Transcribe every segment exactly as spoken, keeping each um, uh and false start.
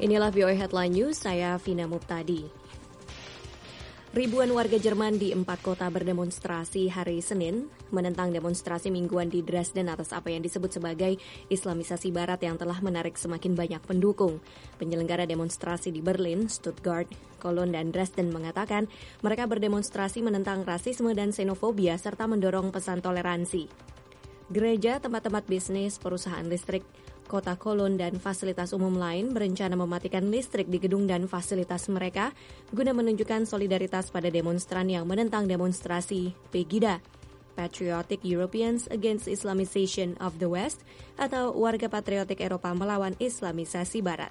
Inilah V O A Headline News, saya Vina Muptadi. Ribuan warga Jerman di empat kota berdemonstrasi hari Senin menentang demonstrasi mingguan di Dresden atas apa yang disebut sebagai Islamisasi Barat yang telah menarik semakin banyak pendukung. Penyelenggara demonstrasi di Berlin, Stuttgart, Cologne, dan Dresden mengatakan mereka berdemonstrasi menentang rasisme dan xenofobia serta mendorong pesan toleransi. Gereja, tempat-tempat bisnis, perusahaan listrik, kota Cologne dan fasilitas umum lain berencana mematikan listrik di gedung dan fasilitas mereka guna menunjukkan solidaritas pada demonstran yang menentang demonstrasi Pegida, Patriotic Europeans Against Islamization of the West, atau warga patriotik Eropa melawan Islamisasi Barat.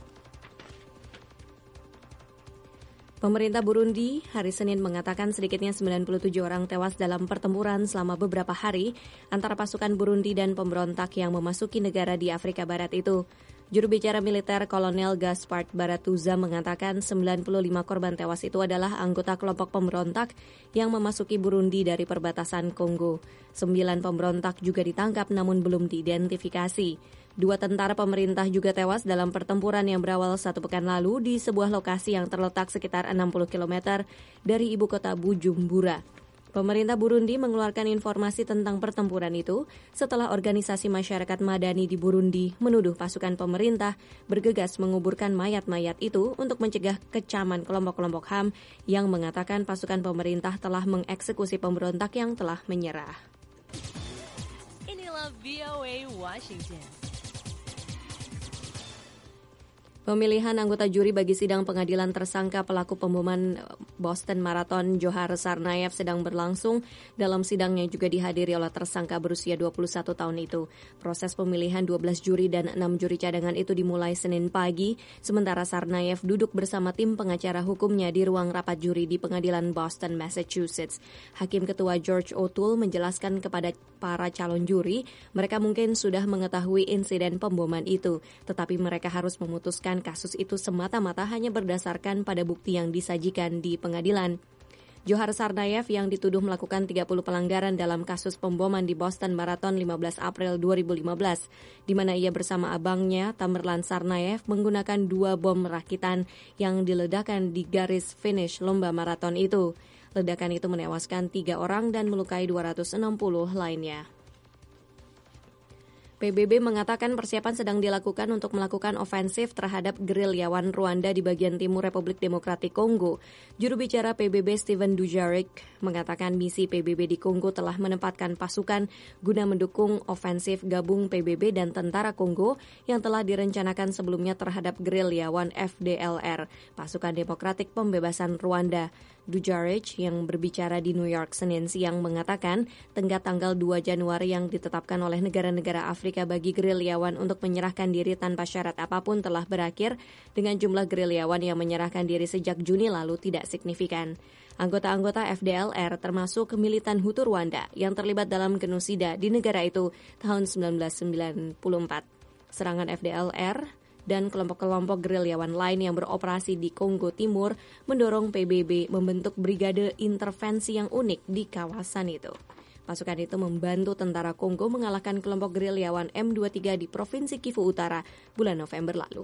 Pemerintah Burundi hari Senin mengatakan sedikitnya sembilan puluh tujuh orang tewas dalam pertempuran selama beberapa hari antara pasukan Burundi dan pemberontak yang memasuki negara di Afrika Barat itu. Juru bicara militer Kolonel Gaspard Baratuza mengatakan sembilan puluh lima korban tewas itu adalah anggota kelompok pemberontak yang memasuki Burundi dari perbatasan Kongo. Sembilan pemberontak juga ditangkap namun belum diidentifikasi. Dua tentara pemerintah juga tewas dalam pertempuran yang berawal satu pekan lalu di sebuah lokasi yang terletak sekitar enam puluh kilometer dari ibu kota Bujumbura. Pemerintah Burundi mengeluarkan informasi tentang pertempuran itu setelah organisasi masyarakat madani di Burundi menuduh pasukan pemerintah bergegas menguburkan mayat-mayat itu untuk mencegah kecaman kelompok-kelompok H A M yang mengatakan pasukan pemerintah telah mengeksekusi pemberontak yang telah menyerah. Inilah V O A Washington. Pemilihan anggota juri bagi sidang pengadilan tersangka pelaku pemboman Boston Marathon Johar Tsarnaev sedang berlangsung. Dalam sidangnya juga dihadiri oleh tersangka berusia dua puluh satu tahun itu. Proses pemilihan dua belas juri dan enam juri cadangan itu dimulai Senin pagi, sementara Tsarnaev duduk bersama tim pengacara hukumnya di ruang rapat juri di pengadilan Boston, Massachusetts. Hakim Ketua George O'Toole menjelaskan kepada para calon juri, mereka mungkin sudah mengetahui insiden pemboman itu, tetapi mereka harus memutuskan kasus itu semata-mata hanya berdasarkan pada bukti yang disajikan di pengadilan. Johar Tsarnaev yang dituduh melakukan tiga puluh pelanggaran dalam kasus pemboman di Boston Marathon lima belas April dua ribu lima belas, di mana ia bersama abangnya Tamerlan Tsarnaev menggunakan dua bom rakitan yang diledakkan di garis finish lomba maraton itu. Ledakan itu menewaskan tiga orang dan melukai dua ratus enam puluh lainnya. P B B mengatakan persiapan sedang dilakukan untuk melakukan ofensif terhadap gerilyawan Rwanda di bagian timur Republik Demokratik Kongo. Juru bicara P B B Steven Dujarric mengatakan misi P B B di Kongo telah menempatkan pasukan guna mendukung ofensif gabung P B B dan tentara Kongo yang telah direncanakan sebelumnya terhadap gerilyawan F D L R, Pasukan Demokratik Pembebasan Rwanda. Dujarric yang berbicara di New York Senin siang mengatakan tenggat tanggal dua Januari yang ditetapkan oleh negara-negara Afrika bagi gerilyawan untuk menyerahkan diri tanpa syarat apapun telah berakhir dengan jumlah gerilyawan yang menyerahkan diri sejak Juni lalu tidak signifikan. Anggota-anggota F D L R termasuk militan Hutu Rwanda yang terlibat dalam genosida di negara itu tahun sembilan belas sembilan puluh empat. Serangan F D L R dan kelompok-kelompok gerilyawan lain yang beroperasi di Kongo Timur mendorong P B B membentuk brigade intervensi yang unik di kawasan itu. Pasukan itu membantu tentara Kongo mengalahkan kelompok gerilyawan M dua puluh tiga di Provinsi Kivu Utara bulan November lalu.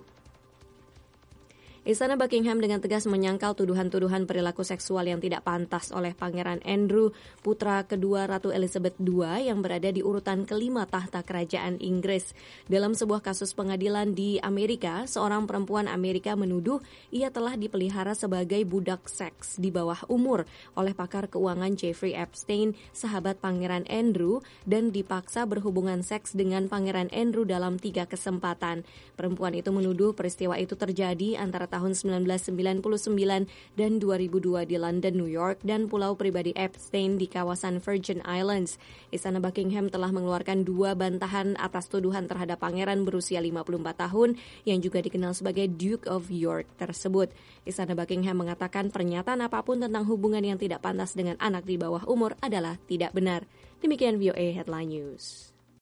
Istana Buckingham dengan tegas menyangkal tuduhan-tuduhan perilaku seksual yang tidak pantas oleh Pangeran Andrew, putra kedua Ratu Elizabeth kedua yang berada di urutan kelima tahta kerajaan Inggris. Dalam sebuah kasus pengadilan di Amerika, seorang perempuan Amerika menuduh ia telah dipelihara sebagai budak seks di bawah umur oleh pakar keuangan Jeffrey Epstein, sahabat Pangeran Andrew, dan dipaksa berhubungan seks dengan Pangeran Andrew dalam tiga kesempatan. Perempuan itu menuduh peristiwa itu terjadi antara tahun sembilan belas sembilan puluh sembilan dan dua ribu dua di London, New York, dan pulau pribadi Epstein di kawasan Virgin Islands. Istana Buckingham telah mengeluarkan dua bantahan atas tuduhan terhadap pangeran berusia lima puluh empat tahun yang juga dikenal sebagai Duke of York tersebut. Istana Buckingham mengatakan pernyataan apapun tentang hubungan yang tidak pantas dengan anak di bawah umur adalah tidak benar. Demikian V O A Headline News.